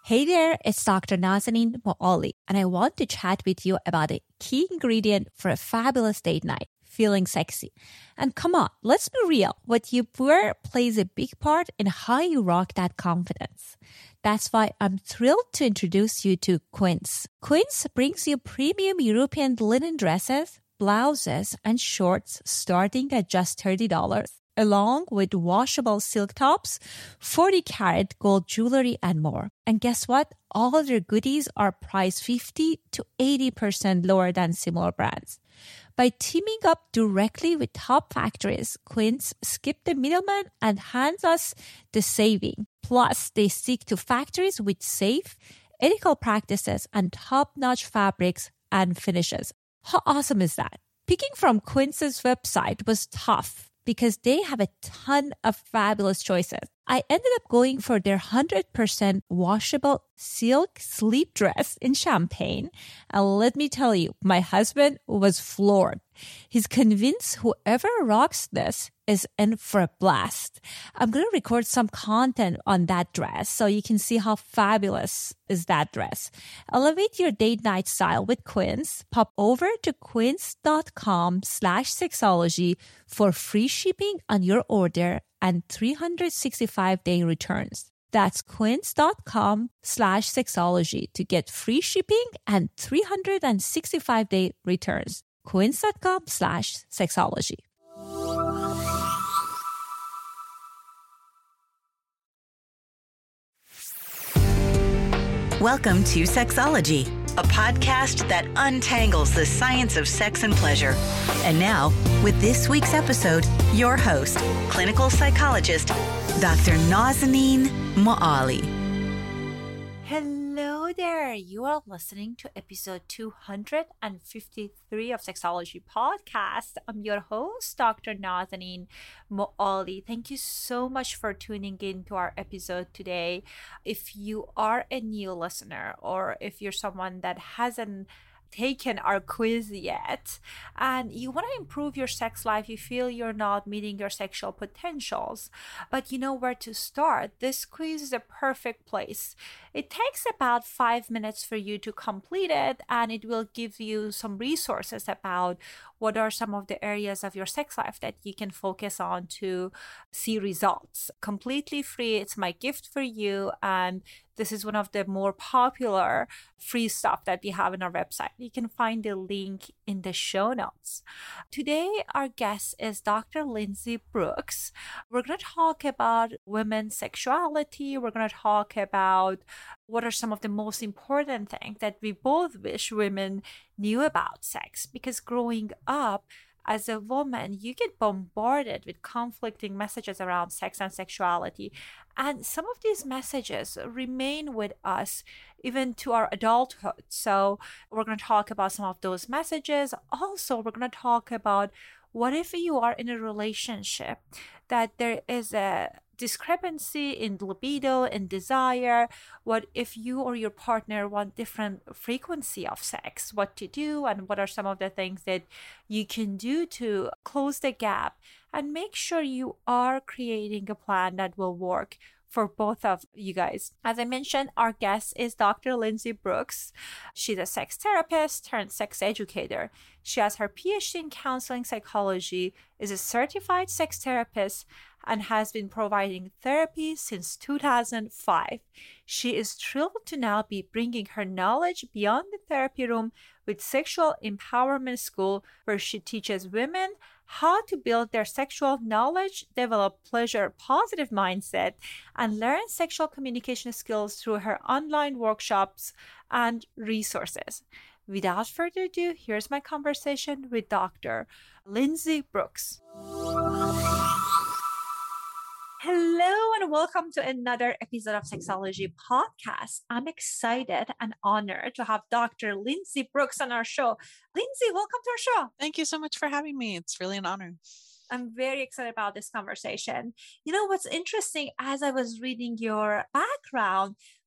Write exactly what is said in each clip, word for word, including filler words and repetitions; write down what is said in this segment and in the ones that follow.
Hey there, it's Doctor Nazanin Moali, and I want to chat with you about a key ingredient for a fabulous date night, feeling sexy. And come on, let's be real. What you wear plays a big part in how you rock that confidence. That's why I'm thrilled to introduce you to Quince. Quince brings you premium European linen dresses, blouses, and shorts starting at just thirty dollars, along with washable silk tops, forty karat gold jewelry, and more. And guess what? All of their goodies are priced fifty to eighty percent lower than similar brands. By teaming up directly with top factories, Quince skipped the middleman and hands us the saving. Plus, they stick to factories with safe, ethical practices and top-notch fabrics and finishes. How awesome is that? Picking from Quince's website was tough because they have a ton of fabulous choices. I ended up going for their one hundred percent washable silk sleep dress in champagne. And let me tell you, my husband was floored. He's convinced whoever rocks this is in for a blast. I'm going to record some content on that dress so you can see how fabulous is that dress. Elevate your date night style with Quince. Pop over to quince.com slash sexology for free shipping on your order and three hundred sixty-five day returns. That's quince.com slash sexology to get free shipping and three hundred sixty-five day returns. Quince.com slash sexology. Welcome to Sexology, a podcast that untangles the science of sex and pleasure. And now, with this week's episode, your host, clinical psychologist, Doctor Nazanin Moali. Hello there. You are listening to episode two hundred fifty-three of Sexology Podcast. I'm your host, Doctor Nazanin Moali. Thank you so much for tuning in to our episode today. If you are a new listener or if you're someone that hasn't taken our quiz yet and you want to improve your sex life, you feel you're not meeting your sexual potentials, but you know where to start, this quiz is a perfect place. It takes about five minutes for you to complete it, and it will give you some resources about what are some of the areas of your sex life that you can focus on to see results. Completely free. It's my gift for you, and this is one of the more popular free stuff that we have on our website. You can find the link in the show notes. Today, our guest is Doctor Lindsay Brooks. We're going to talk about women's sexuality. We're going to talk about what are some of the most important things that we both wish women knew about sex. Because growing up, as a woman, you get bombarded with conflicting messages around sex and sexuality. And some of these messages remain with us even to our adulthood. So we're going to talk about some of those messages. Also, we're going to talk about what if you are in a relationship that there is a discrepancy in libido and desire. What if you or your partner want different frequency of sex? What to do, and what are some of the things that you can do to close the gap and make sure you are creating a plan that will work for both of you guys. As I mentioned, our guest is Doctor Lindsay Brooks. She's a sex therapist turned sex educator. She has her P H D in counseling psychology, is a certified sex therapist, and has been providing therapy since two thousand five. She is thrilled to now be bringing her knowledge beyond the therapy room with Sexual Empowerment School, where she teaches women how to build their sexual knowledge, develop pleasure positive mindset, and learn sexual communication skills through her online workshops and resources. Without further ado, here's my conversation with Doctor Lindsay Brooks. Hello and welcome to another episode of Sexology Podcast. I'm excited and honored to have Doctor Lindsay Brooks on our show. Lindsay, welcome to our show. Thank you so much for having me. It's really an honor. I'm very excited about this conversation. You know, what's interesting, as I was reading your background,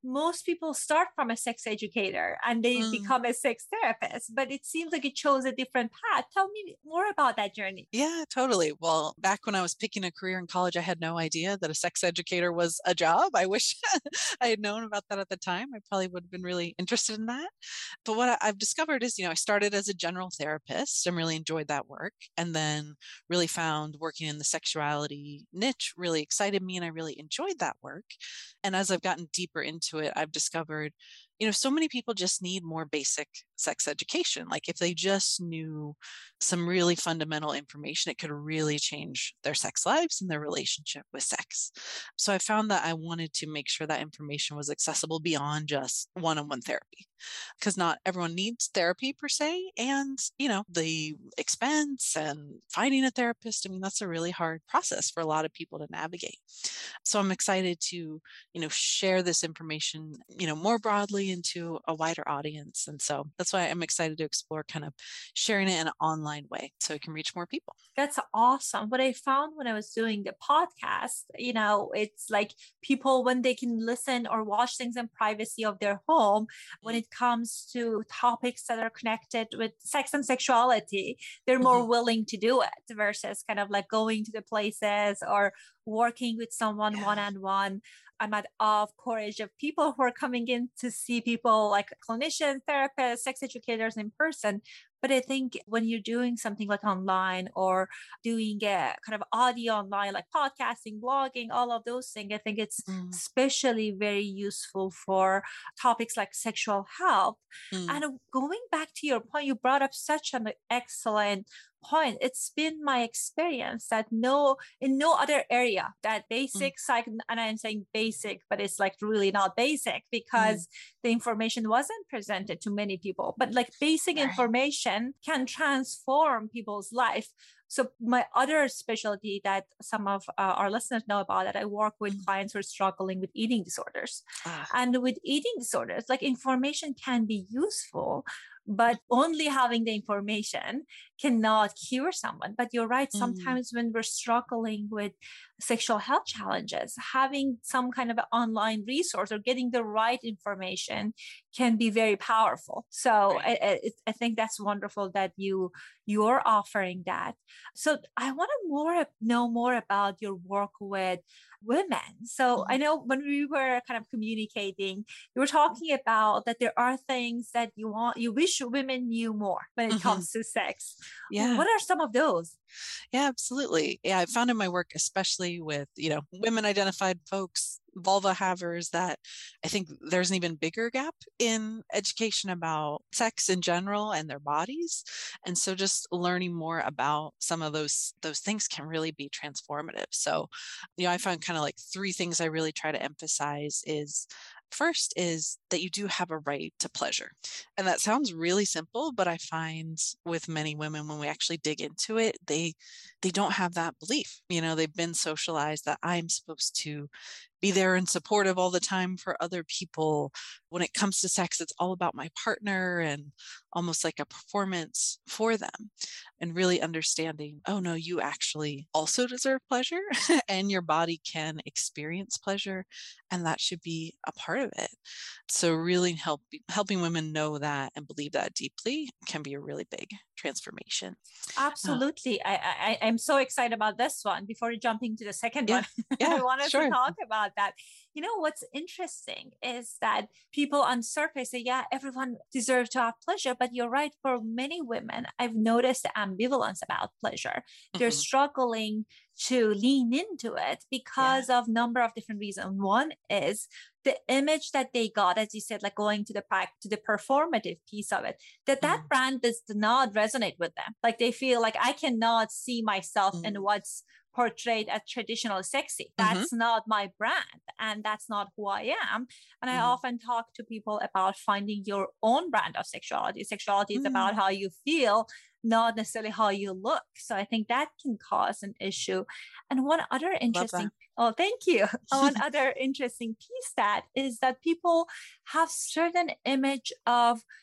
most people start from a sex educator and they Mm. become a sex therapist, but it seems like you chose a different path. Tell me more about that journey. Yeah, totally. Well, back when I was picking a career in college, I had no idea that a sex educator was a job. I wish I had known about that at the time. I probably would have been really interested in that. But what I- I've discovered is, you know, I started as a general therapist and really enjoyed that work. And then really found working in the sexuality niche really excited me and I really enjoyed that work. And as I've gotten deeper into it, I've discovered, you know, so many people just need more basic sex education. Like if they just knew some really fundamental information, it could really change their sex lives and their relationship with sex. So I found that I wanted to make sure that information was accessible beyond just one-on-one therapy, because not everyone needs therapy per se. And, you know, the expense and finding a therapist, I mean, that's a really hard process for a lot of people to navigate. So I'm excited to, you know, share this information, you know, more broadly into a wider audience. And so that's why I'm excited to explore kind of sharing it in an online way so it can reach more people. That's awesome. What I found when I was doing the podcast, you know, it's like people, when they can listen or watch things in privacy of their home, when it comes to topics that are connected with sex and sexuality, they're more Mhm. willing to do it versus kind of like going to the places or working with someone Yeah. one-on-one. I'm at awe of courage of people who are coming in to see people like clinicians, therapists, sex educators in person. But I think when you're doing something like online or doing a kind of audio online, like podcasting, blogging, all of those things, I think it's Mm, especially very useful for topics like sexual health. mm, And going back to your point, you brought up such an excellent point. It's been my experience that no, in no other area that mm, basic psych, and I'm saying basic, but it's like really not basic mm. because the information wasn't presented to many people. But like basic Right. information can transform people's life. So my other specialty that some of uh, our listeners know about, that I work with Mm. clients who are struggling with eating disorders. Ah, And with eating disorders, like information can be useful, but only having the information cannot cure someone. But you're right. mm, Sometimes when we're struggling with sexual health challenges, having some kind of an online resource or getting the right information can be very powerful. So right. I, I, I think that's wonderful that you you're offering that. So I want to more know more about your work with women. So I Mhm. know when we were kind of communicating, you were talking about that there are things that you want, you wish women knew more when it Mhm. comes to sex. Yeah. What are some of those? Yeah, absolutely. Yeah, I found in my work, especially with, you know, women identified folks, vulva havers, that I think there's an even bigger gap in education about sex in general and their bodies. And so just learning more about some of those those things can really be transformative. So, you know, I found kind of like three things I really try to emphasize is first is that you do have a right to pleasure. And that sounds really simple, but I find with many women when we actually dig into it, they they don't have that belief. You know, they've been socialized that I'm supposed to be there and supportive all the time for other people. When it comes to sex, it's all about my partner and almost like a performance for them. And really understanding, oh no, you actually also deserve pleasure and your body can experience pleasure, and that should be a part of it. So really help, helping women know that and believe that deeply can be a really big transformation. Uh, Absolutely. I, I I'm so excited about this one. Before jumping to the second yeah, one, yeah, I want us to sure. talk about that. You know, what's interesting is that people on surface say, yeah, everyone deserves to have pleasure. But you're right, for many women, I've noticed the ambivalence about pleasure. They're Mhm. struggling to lean into it Yeah. because of number of different reasons. One is the image that they got, as you said, like going to the pack to the performative piece of it, that that Mm, brand does not resonate with them. Like they feel like I cannot see myself in mm, what's portrayed as traditional sexy. mhm, That's not my brand and that's not who I am. And I mm, often talk to people about finding your own brand of sexuality. Sexuality is about mm. how you feel, not necessarily how you look. So I think that can cause an issue. And one other Love interesting, that. oh, thank you. One other interesting piece that is that people have certain image of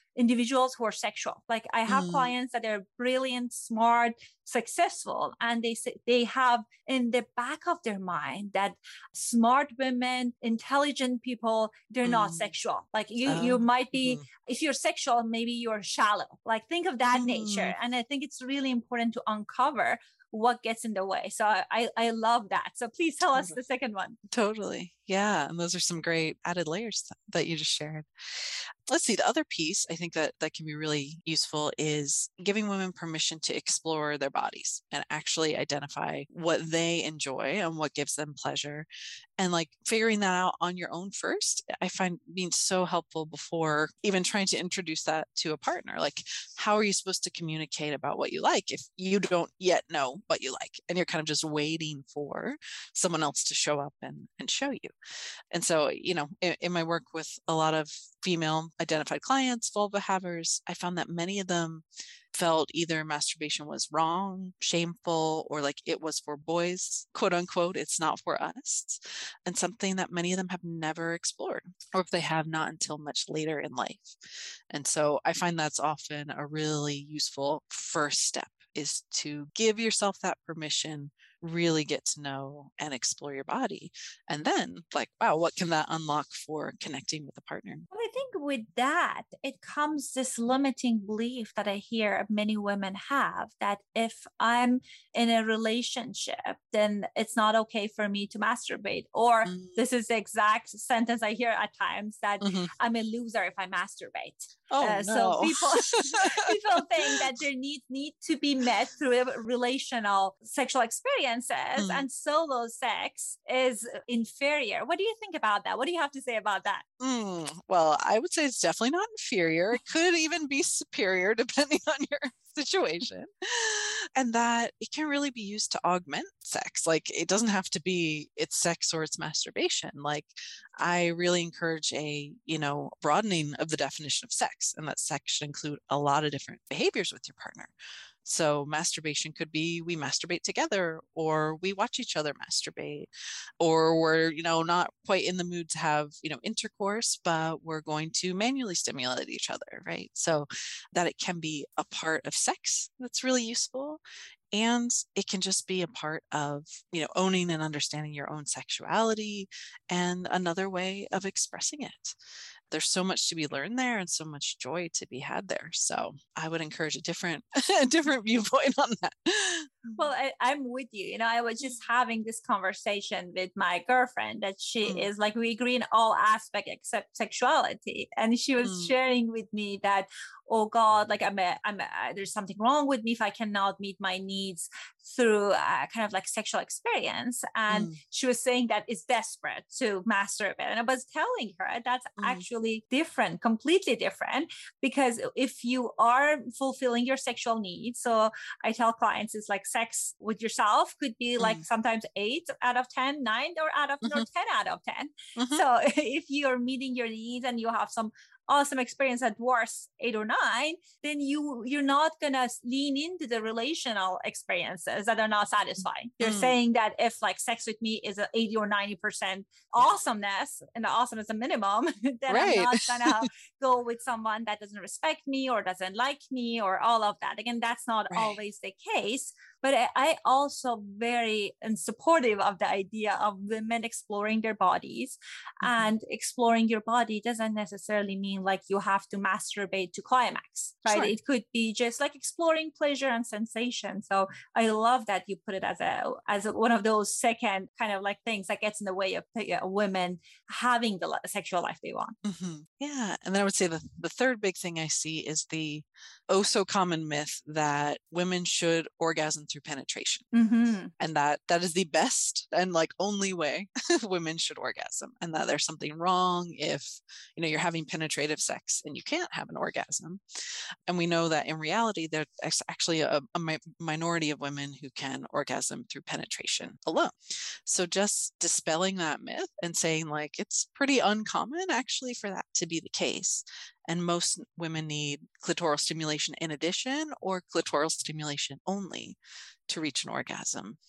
individuals who are sexual. Like I have Mm, clients that are brilliant, smart, successful, and they say they have in the back of their mind that smart women, intelligent people, they're not mm, sexual. Like you, you oh, might be, mhm, if you're sexual, maybe you're shallow. Like think of that nature. mm. And I think it's really important to uncover what gets in the way. So I, I love that. So please tell us Totally. the second one. Totally. Yeah. And those are some great added layers th- that you just shared. Let's see. The other piece I think that that can be really useful is giving women permission to explore their bodies and actually identify what they enjoy and what gives them pleasure. And like figuring that out on your own first, I find being so helpful before even trying to introduce that to a partner. Like, how are you supposed to communicate about what you like if you don't yet know what you like and you're kind of just waiting for someone else to show up and, and show you? And so, you know, in, in my work with a lot of female identified clients, vulva havers, I found that many of them felt either masturbation was wrong, shameful, or like it was for boys, quote unquote, it's not for us, and something that many of them have never explored, or if they have, not until much later in life. And so I find that's often a really useful first step is to give yourself that permission, really get to know and explore your body. And then, like, wow, what can that unlock for connecting with a partner? Well, I think with that, it comes this limiting belief that I hear many women have that if I'm in a relationship, then it's not okay for me to masturbate. Or Mm, this is the exact sentence I hear at times that mhm. I'm a loser if I masturbate. Oh Uh, so no. people people think that their needs need to be met through relational sexual experiences, Mm. and solo sex is inferior. What do you think about that? What do you have to say about that? Mm, well, I would say it's definitely not inferior. It could even be superior depending on your situation. And that it can really be used to augment sex. Like it doesn't have to be it's sex or it's masturbation. Like I really encourage a, you know, broadening of the definition of sex, and that sex should include a lot of different behaviors with your partner. So masturbation could be we masturbate together, or we watch each other masturbate, or we're, you know, not quite in the mood to have, you know, intercourse, but we're going to manually stimulate each other, right? So that it can be a part of sex that's really useful. And it can just be a part of, you know, owning and understanding your own sexuality and another way of expressing it. There's so much to be learned there and so much joy to be had there. So I would encourage a different, a different viewpoint on that. Well, I, I'm with you. You know, I was just having this conversation with my girlfriend that she Mm, is like, we agree in all aspects except sexuality. And she was mm, sharing with me that, oh God, like I'm a, I'm a, there's something wrong with me if I cannot meet my needs through uh, kind of like sexual experience. And mm, she was saying that it's desperate to masturbate. And I was telling her that's mm, actually different, completely different, because if you are fulfilling your sexual needs, so I tell clients it's like sex with yourself could be like mm, sometimes eight out of ten, nine or out of or mhm, ten out of ten. mhm. So if you're meeting your needs and you have some awesome experience at worst eight or nine, then you you're not gonna lean into the relational experiences that are not satisfying. You're Mm, saying that if like sex with me is an eighty or ninety percent yeah. awesomeness, and the awesome is a minimum, then I'm Right. not gonna go with someone that doesn't respect me or doesn't like me or all of that. Again, that's not Right. always the case. But I, I also very am supportive of the idea of women exploring their bodies, Mhm. and exploring your body doesn't necessarily mean like you have to masturbate to climax, right? Sure. It could be just like exploring pleasure and sensation. So I love that you put it as a as a, one of those second kind of like things that gets in the way of uh, women having the sexual life they want. Mhm. Yeah. And then I would say the, the third big thing I see is the oh so common myth that women should orgasm through penetration. Mm-hmm. And that that is the best and like only way women should orgasm, and that there's something wrong if, you know, you're having penetrative sex and you can't have an orgasm. And we know that in reality there's actually a, a mi- minority of women who can orgasm through penetration alone. So just dispelling that myth and saying like it's pretty uncommon actually for that to be the case, and most women need clitoral stimulation in addition or clitoral stimulation only to reach an orgasm.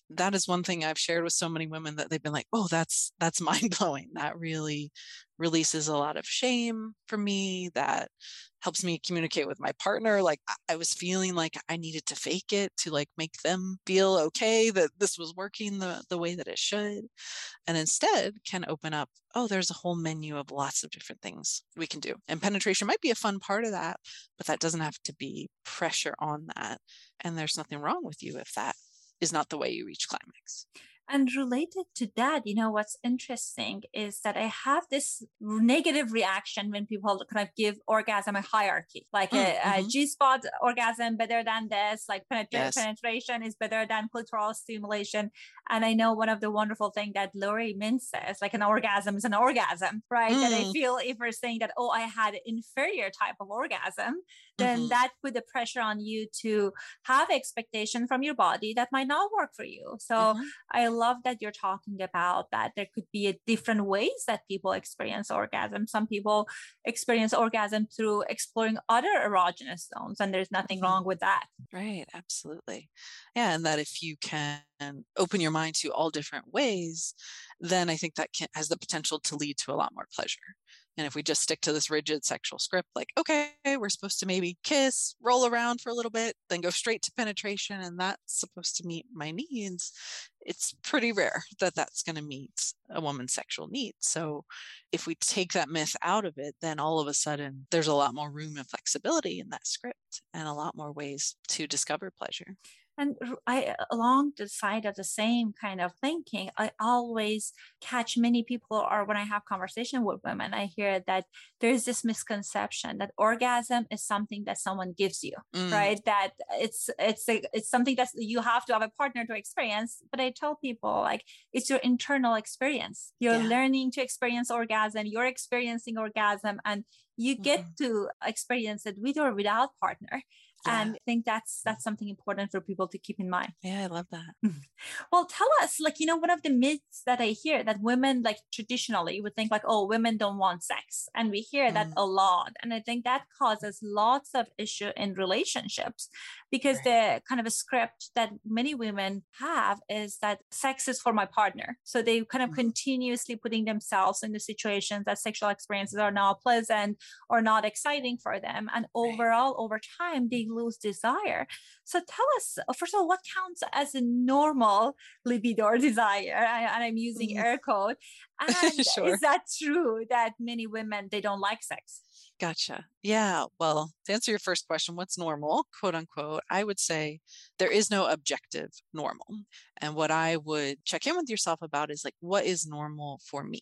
that is one thing I've shared with so many women that they've been like, oh, that's, that's mind blowing. That really releases a lot of shame for me. That helps me communicate with my partner. Like I was feeling like I needed to fake it to like make them feel okay that this was working the, the way that it should. And instead can open up, oh, there's a whole menu of lots of different things we can do. And penetration might be a fun part of that, but that doesn't have to be pressure on that. And there's nothing wrong with you if that is not the way you reach climax. And related to that, you know, what's interesting is that I have this negative reaction when people kind of give orgasm a hierarchy, like mm, a, mm-hmm. a G-spot orgasm better than this, like penetra- yes. penetration is better than clitoral stimulation. And I know one of the wonderful things that Lori Mintz says, like an orgasm is an orgasm, right? Mm. That I feel if we're saying that, oh, I had an inferior type of orgasm, then mm-hmm. that put the pressure on you to have expectation from your body that might not work for you. So mm-hmm. I love that you're talking about that there could be a different ways that people experience orgasm. Some people experience orgasm through exploring other erogenous zones, and there's nothing mm-hmm. wrong with that. Right, absolutely. Yeah, and that if you can open your mind to all different ways, then I think that can, has the potential to lead to a lot more pleasure. And if we just stick to this rigid sexual script, like, okay, we're supposed to maybe kiss, roll around for a little bit, then go straight to penetration, and that's supposed to meet my needs, it's pretty rare that that's going to meet a woman's sexual needs. So if we take that myth out of it, then all of a sudden there's a lot more room and flexibility in that script and a lot more ways to discover pleasure. And I, along the side of the same kind of thinking, I always catch many people, or when I have conversation with women, I hear that there's this misconception that orgasm is something that someone gives you, mm. right? That it's it's a, it's something that you have to have a partner to experience. But I tell people, like, it's your internal experience. You're yeah. learning to experience orgasm. You're experiencing orgasm, and you get mm. to experience it with or without partner. Yeah. And I think that's that's something important for people to keep in mind. Yeah, I love that. Well, tell us, like, you know, one of the myths that I hear that women, like, traditionally would think like, oh, women don't want sex. And we hear mm. that a lot. And I think that causes lots of issue in relationships, because right. the kind of a script that many women have is that sex is for my partner. So they kind of mm. continuously putting themselves in the situations that sexual experiences are not pleasant or not exciting for them. And overall, right. over time, they lose desire. So tell us, first of all, what counts as a normal libido or desire? I, and I'm using mm. air quote. And sure. Is that true that many women, they don't like sex? Gotcha. Yeah. Well, to answer your first question, what's normal, quote unquote, I would say there is no objective normal. And what I would check in with yourself about is like, what is normal for me?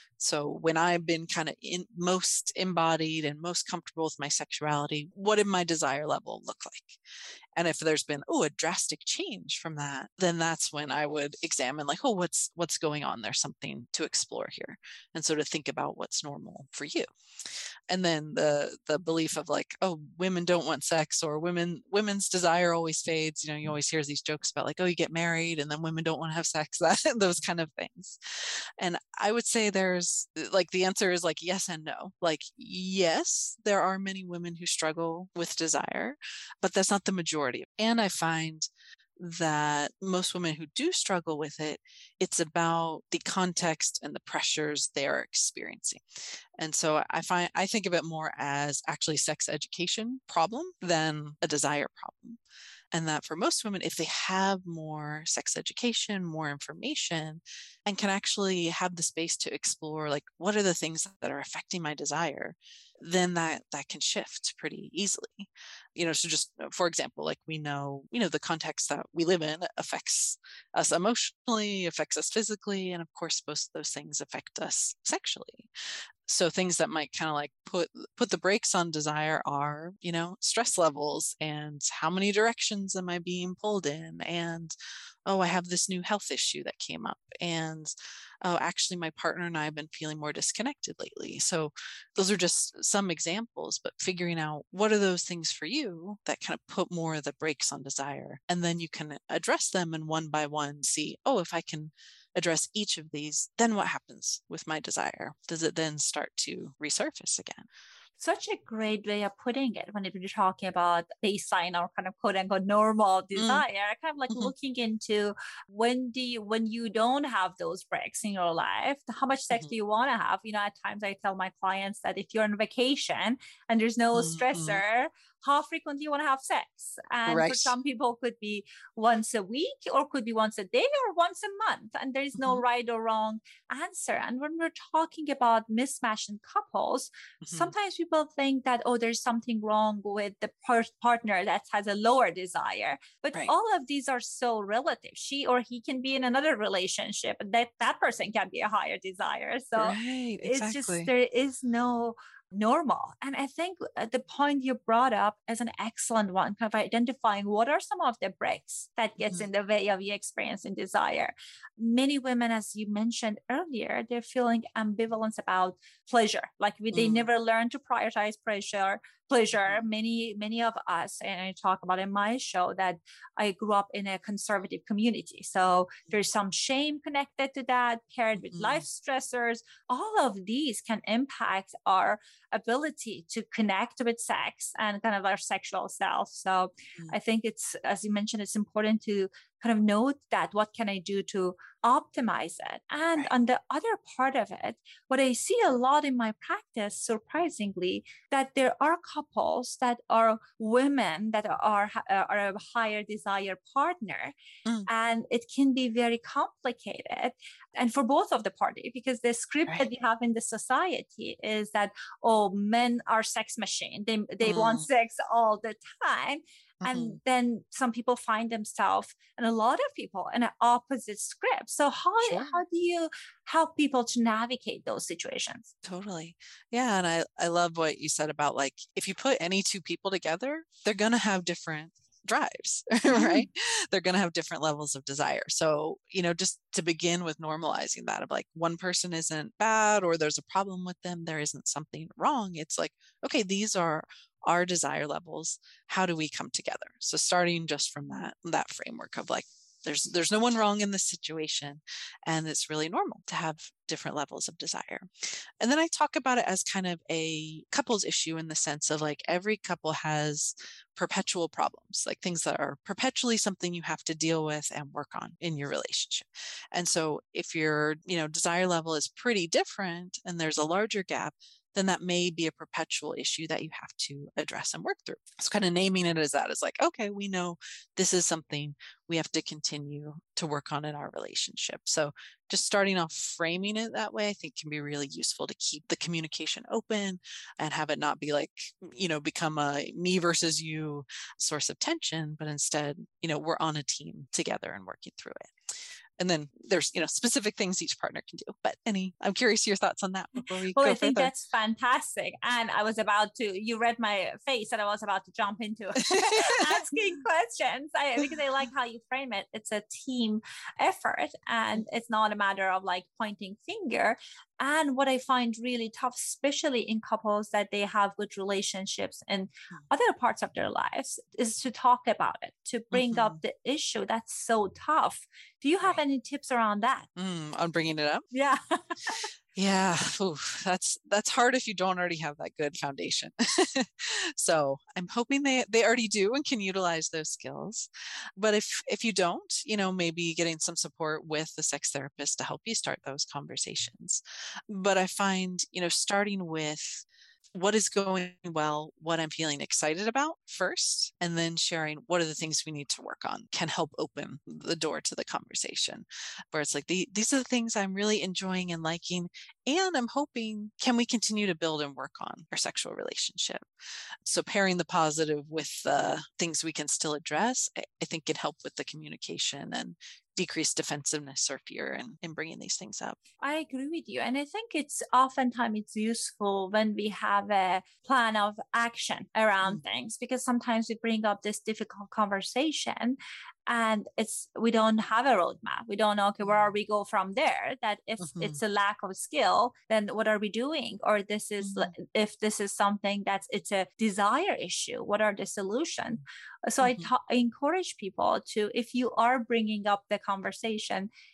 So when I've been kind of in most embodied and most comfortable with my sexuality, what did my desire level look like? And if there's been, oh, a drastic change from that, then that's when I would examine like, oh, what's what's going on? There's something to explore here. And so to think about what's normal for you. And then the the belief of like, oh, women don't want sex, or women women's desire always fades. You know, you always hear these jokes about like, oh, you get married and then women don't want to have sex, that those kind of things. And I would say there's like, the answer is like yes and no. Like, yes, there are many women who struggle with desire, but that's not the majority. And I find that most women who do struggle with it, it's about the context and the pressures they're experiencing. And so I find, I think of it more as actually sex education problem than a desire problem. And that for most women, if they have more sex education, more information, and can actually have the space to explore, like, what are the things that are affecting my desire, then that that can shift pretty easily. You know, so just for example, like we know, you know, the context that we live in affects us emotionally, affects us physically, and of course, both of those things affect us sexually. So things that might kind of like put put the brakes on desire are, you know, stress levels and how many directions am I being pulled in, and oh, I have this new health issue that came up, and oh, actually my partner and I have been feeling more disconnected lately. So those are just some examples, but figuring out what are those things for you that kind of put more of the brakes on desire, and then you can address them and one by one see, oh, if I can address each of these, then what happens with my desire? Does it then start to resurface again? Such a great way of putting it when you're talking about baseline or kind of quote unquote normal Mm. desire, kind of like Mhm. looking into when do you, when you don't have those breaks in your life, how much sex Mhm. do you want to have? You know, at times I tell my clients that if you're on vacation and there's no Mhm. stressor, how frequent do you want to have sex? And for Right. some people could be once a week or could be once a day or once a month. And there's no Mhm. right or wrong answer. And when we're talking about mismatch in couples, Mhm. sometimes people think that, oh, there's something wrong with the par- partner that has a lower desire. But Right. all of these are so relative. She or he can be in another relationship and that that person can be a higher desire. So Right. it's just, Exactly. there is no normal. And I think uh, the point you brought up is an excellent one, kind of identifying what are some of the breaks that gets Mhm. in the way of you experiencing desire. Many women, as you mentioned earlier, they're feeling ambivalence about pleasure. Like we, they Mm. never learn to prioritize pleasure. Pleasure. Mhm. Many, many of us, and I talk about in my show that I grew up in a conservative community. So there's some shame connected to that, paired with life Mhm. stressors. All of these can impact our ability to connect with sex and kind of our sexual self. So Mhm. I think it's, as you mentioned, it's important to kind of note that what can I do to optimize it? And Right. on the other part of it, what I see a lot in my practice, surprisingly, that there are couples that are women that are, are a higher desire partner. Mm. And it can be very complicated. And for both of the party, because the script Right. that we have in the society is that, oh, men are sex machine. They, they want Mm. sex all the time. Mhm. And then some people find themselves, and a lot of people, in an opposite script. So how Sure. how do you help people to navigate those situations? Totally. Yeah. And I, I love what you said about like, if you put any two people together, they're going to have different drives, right? They're going to have different levels of desire. So, you know, just to begin with normalizing that of like one person isn't bad or there's a problem with them, there isn't something wrong. It's like, okay, these are our desire levels. How do we come together? So starting just from that, that framework of like, there's there's no one wrong in this situation, and it's really normal to have different levels of desire. And then I talk about it as kind of a couples issue in the sense of like every couple has perpetual problems, like things that are perpetually something you have to deal with and work on in your relationship. And so if your, you know, desire level is pretty different and there's a larger gap, then that may be a perpetual issue that you have to address and work through. So kind of naming it as that is like, okay, we know this is something we have to continue to work on in our relationship. So just starting off framing it that way, I think can be really useful to keep the communication open and have it not be like, you know, become a me versus you source of tension, but instead, you know, we're on a team together and working through it. And then there's, you know, specific things each partner can do. But any, I'm curious your thoughts on that before we Well, go I think further. that's fantastic. And I was about to, you read my face and I was about to jump into asking questions I, because I like how you frame it. It's a team effort and it's not a matter of like pointing finger. And what I find really tough, especially in couples that they have good relationships in other parts of their lives, is to talk about it, to bring Mhm. up the issue. That's so tough. Do you have Right. any tips around that? Mm, on bringing it up? Yeah. Yeah, oof, that's that's hard if you don't already have that good foundation. So I'm hoping they they already do and can utilize those skills. But if if you don't, you know, maybe getting some support with the sex therapist to help you start those conversations. But I find, you know, starting with what is going well, what I'm feeling excited about first, and then sharing what are the things we need to work on can help open the door to the conversation. Where it's like, the, these are the things I'm really enjoying and liking, and I'm hoping, can we continue to build and work on our sexual relationship? So pairing the positive with the things we can still address, I, I think can help with the communication and decrease defensiveness or fear in, in bringing these things up. I agree with you. And I think it's oftentimes it's useful when we have a plan of action around Mm. things, because sometimes we bring up this difficult conversation and it's we don't have a roadmap. We don't know, okay, where are we go from there? That if Mhm. it's a lack of skill, then what are we doing? Or this is Mhm. if this is something that's it's a desire issue, what are the solutions? So I Mhm. ta- I encourage people to, if you are bringing up the conversation,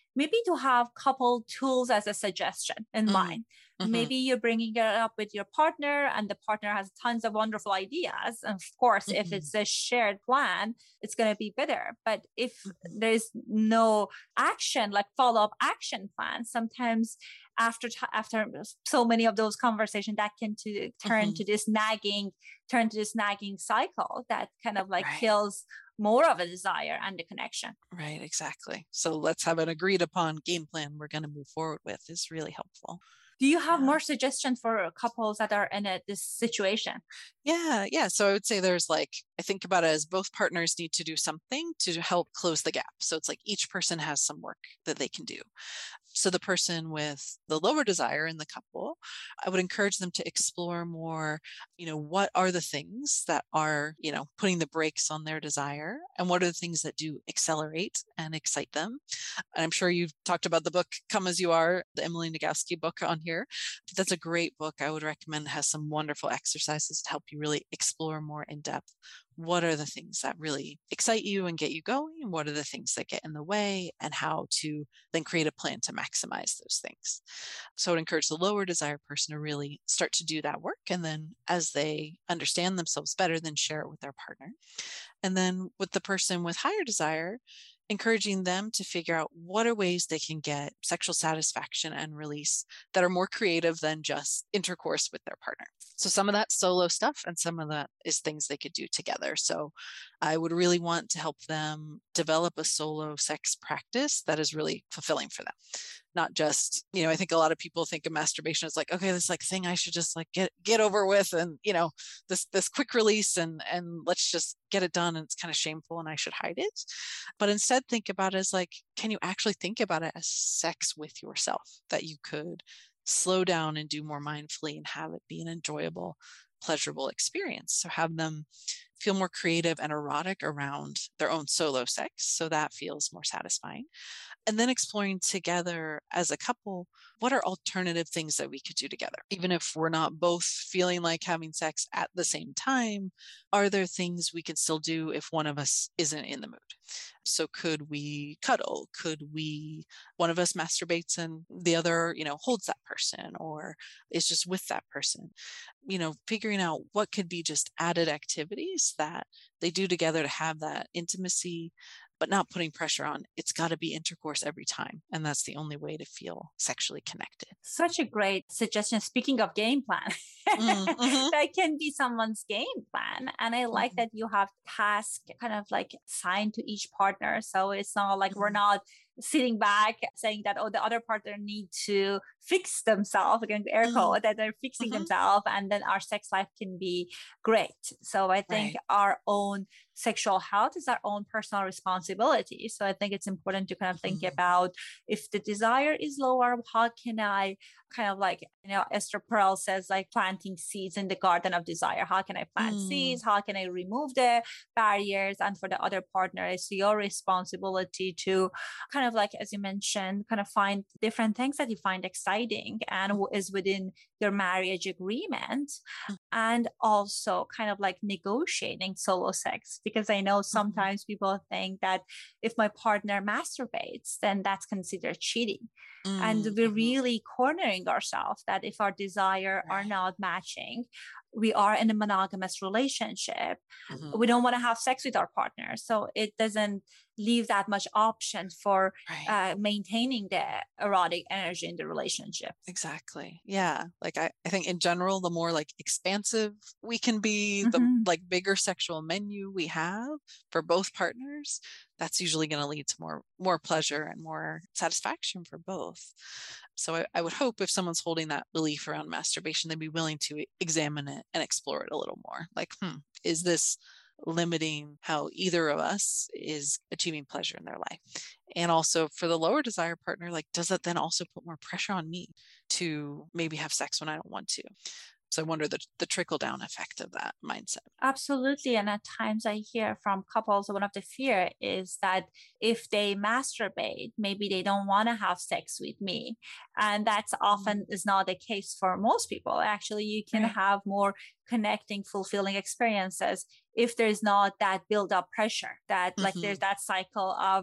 maybe to have couple tools as a suggestion in Mm. mind. Mhm. Maybe you're bringing it up with your partner and the partner has tons of wonderful ideas. And of course, if Mhm. it's a shared plan, it's going to be better. But if Mhm. there's no action, like follow-up action plan, sometimes after t- after so many of those conversations, that can to turn Mhm. to this nagging, turn to this nagging cycle that kind of like Right. kills more of a desire and the connection. Right, exactly. So let's have an agreed upon game plan we're going to move forward with is really helpful. Do you have Yeah. more suggestions for couples that are in a, this situation? Yeah, yeah. So I would say there's like, I think about it as both partners need to do something to help close the gap. So it's like each person has some work that they can do. So the person with the lower desire in the couple, I would encourage them to explore more, you know, what are the things that are, you know, putting the brakes on their desire, and what are the things that do accelerate and excite them. And I'm sure you've talked about the book Come As You Are, the Emily Nagoski book on here. That's a great book. I would recommend. It has some wonderful exercises to help you really explore more in depth. What are the things that really excite you and get you going? And what are the things that get in the way, and how to then create a plan to maximize those things. So I would encourage the lower desire person to really start to do that work. And then as they understand themselves better, then share it with their partner. And then with the person with higher desire, encouraging them to figure out what are ways they can get sexual satisfaction and release that are more creative than just intercourse with their partner. So some of that's solo stuff and some of that is things they could do together. So I would really want to help them develop a solo sex practice that is really fulfilling for them. Not just, you know, I think a lot of people think of masturbation as like, okay, this like thing I should just like get get over with, and you know, this this quick release, and and let's just get it done, and it's kind of shameful and I should hide it. But instead think about it as like, can you actually think about it as sex with yourself, that you could slow down and do more mindfully and have it be an enjoyable, pleasurable experience. So have them feel more creative and erotic around their own solo sex, so that feels more satisfying. And then exploring together as a couple, what are alternative things that we could do together? Even if we're not both feeling like having sex at the same time, are there things we can still do if one of us isn't in the mood? So could we cuddle? Could we, one of us masturbates and the other, you know, holds that person or is just with that person? You know, figuring out what could be just added activities that they do together to have that intimacy, but not putting pressure on. It's got to be intercourse every time. And that's the only way to feel sexually connected. Such a great suggestion. Speaking of game plan, mm-hmm. that can be someone's game plan. And I like mm-hmm. that you have tasks kind of like assigned to each partner. So it's not like mm-hmm. we're not sitting back saying that, oh, the other partner need to fix themselves, again, air quote, mm-hmm. that they're fixing mm-hmm. themselves, and then our sex life can be great. So I think right. our own sexual health is our own personal responsibility. So I think it's important to kind of think mm-hmm. about, if the desire is lower, how can I kind of like, you know, Esther Perel says, like planting seeds in the garden of desire. How can I plant mm. seeds? How can I remove the barriers? And for the other partner, it's your responsibility to kind of like, as you mentioned, kind of find different things that you find exciting and mm. is within your marriage agreement. Mm. And also kind of like negotiating solo sex, because I know sometimes mm-hmm. people think that if my partner masturbates, then that's considered cheating. Mm-hmm. And we're really cornering ourselves that if our desire right. are not matching, we are in a monogamous relationship. Mm-hmm. We don't want to have sex with our partner. So it doesn't leave that much option for right. uh, maintaining the erotic energy in the relationship. Exactly. Yeah. Like I, I think in general, the more like expansive we can be, mm-hmm. the like bigger sexual menu we have for both partners, that's usually going to lead to more, more pleasure and more satisfaction for both. So I, I would hope if someone's holding that belief around masturbation, they'd be willing to examine it and explore it a little more. Like, hmm, is this limiting how either of us is achieving pleasure in their life? And also for the lower desire partner, like, does that then also put more pressure on me to maybe have sex when I don't want to? So I wonder the, the trickle down effect of that mindset. Absolutely. And at times I hear from couples, one of the fear is that if they masturbate, maybe they don't want to have sex with me. And that's often mm-hmm. is not the case for most people. Actually, you can right. have more connecting, fulfilling experiences if there's not that build up pressure, that mm-hmm. like there's that cycle of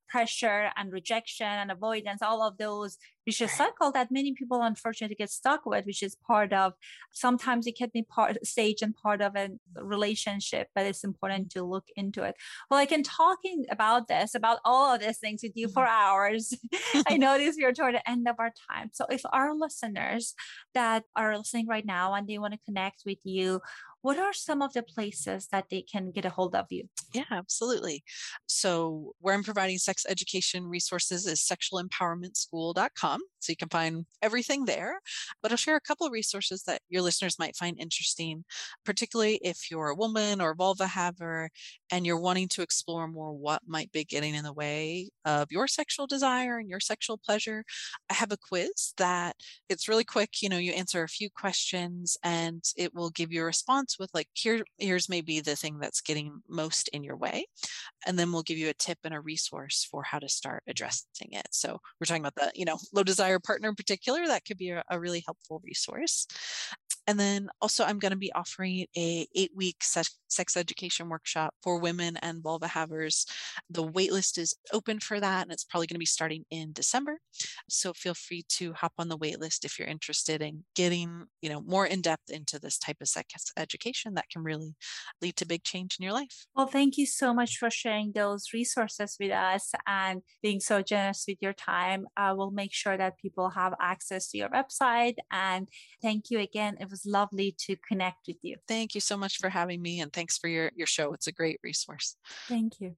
pressure and rejection and avoidance, all of those vicious cycle that many people unfortunately get stuck with, which is part of, sometimes it can be part stage and part of a relationship, but it's important to look into it. Well, I can talking about this, about all of these things with you for hours. I notice we're toward the end of our time. So if our listeners that are listening right now and they want to connect with you, what are some of the places that they can get a hold of you? Yeah, absolutely. So where I'm providing sex education resources is sexual empowerment school dot com. So you can find everything there. But I'll share a couple of resources that your listeners might find interesting, particularly if you're a woman or a vulva haver and you're wanting to explore more what might be getting in the way of your sexual desire and your sexual pleasure. I have a quiz that it's really quick. You know, you answer a few questions and it will give you a response with like, here, here's maybe the thing that's getting most in your way. And then we'll give you a tip and a resource for how to start addressing it. So we're talking about the, you know, low desire partner in particular, that could be a, a really helpful resource. And then also I'm going to be offering a eight week sex, sex education workshop for women and vulva havers. The waitlist is open for that, and it's probably going to be starting in December. So feel free to hop on the waitlist if you're interested in getting, you know, more in depth into this type of sex education that can really lead to big change in your life. Well, thank you so much for sharing those resources with us and being so generous with your time. I will make sure that people have access to your website. And thank you again. It was lovely to connect with you. Thank you so much for having me, and thanks for your, your show. It's a great resource. Thank you.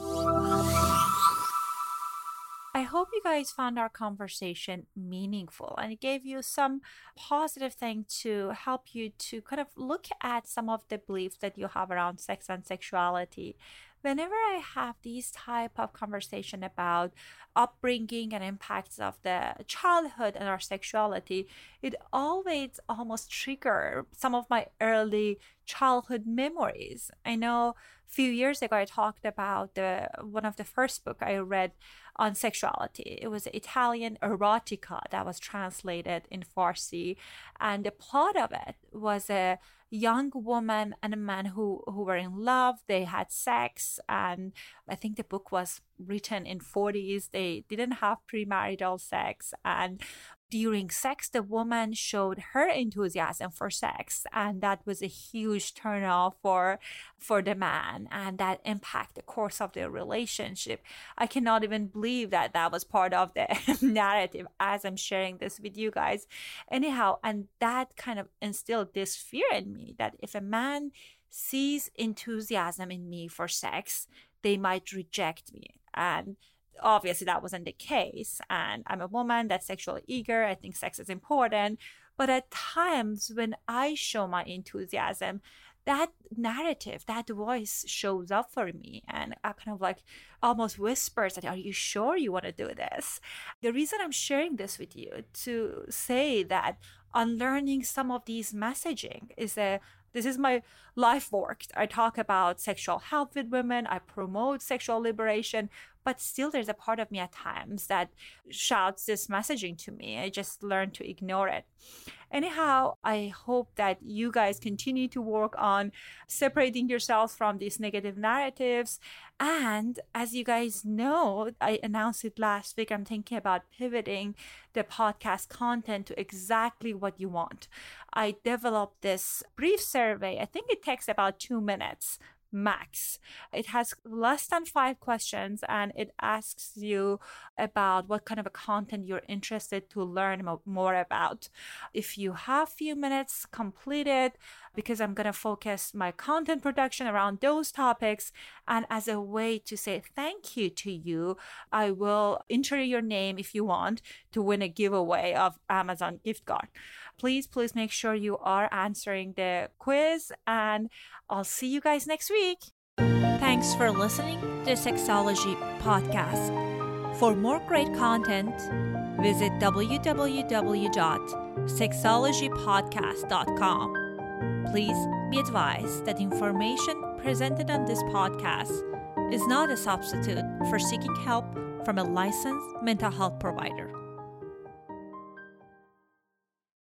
I hope you guys found our conversation meaningful and it gave you some positive thing to help you to kind of look at some of the beliefs that you have around sex and sexuality. Whenever I have these type of conversation about upbringing and impacts of the childhood and our sexuality, it always almost trigger some of my early childhood memories. I know a few years ago I talked about the one of the first book I read on sexuality. It was Italian erotica that was translated in Farsi, and the plot of it was a young woman and a man who who were in love. They had sex, and I think the book was written in forties. They didn't have premarital sex, and during sex the woman showed her enthusiasm for sex, and that was a huge turnoff for for the man, and that impacted the course of their relationship. I cannot even believe that that was part of the narrative as I'm sharing this with you guys. Anyhow, and that kind of instilled this fear in me that if a man sees enthusiasm in me for sex, they might reject me. And obviously that wasn't the case. And I'm a woman that's sexually eager. I think sex is important. But at times when I show my enthusiasm, that narrative, that voice shows up for me, and I kind of like almost whispers that, are you sure you want to do this? The reason I'm sharing this with you to say that unlearning some of these messaging is a This is my life work. I talk about sexual health with women. I promote sexual liberation, but still there's a part of me at times that shouts this messaging to me. I just learn to ignore it. Anyhow, I hope that you guys continue to work on separating yourselves from these negative narratives. And as you guys know, I announced it last week, I'm thinking about pivoting the podcast content to exactly what you want. I developed this brief survey. I think it takes about two minutes max. It has less than five questions, and it asks you about what kind of a content you're interested to learn mo- more about. If you have few minutes, complete it, because I'm going to focus my content production around those topics. And as a way to say thank you to you, I will enter your name if you want to win a giveaway of Amazon gift card. Please, please make sure you are answering the quiz, and I'll see you guys next week. Thanks for listening to the Sexology Podcast. For more great content, visit w w w dot sexology podcast dot com. Please be advised that information presented on this podcast is not a substitute for seeking help from a licensed mental health provider.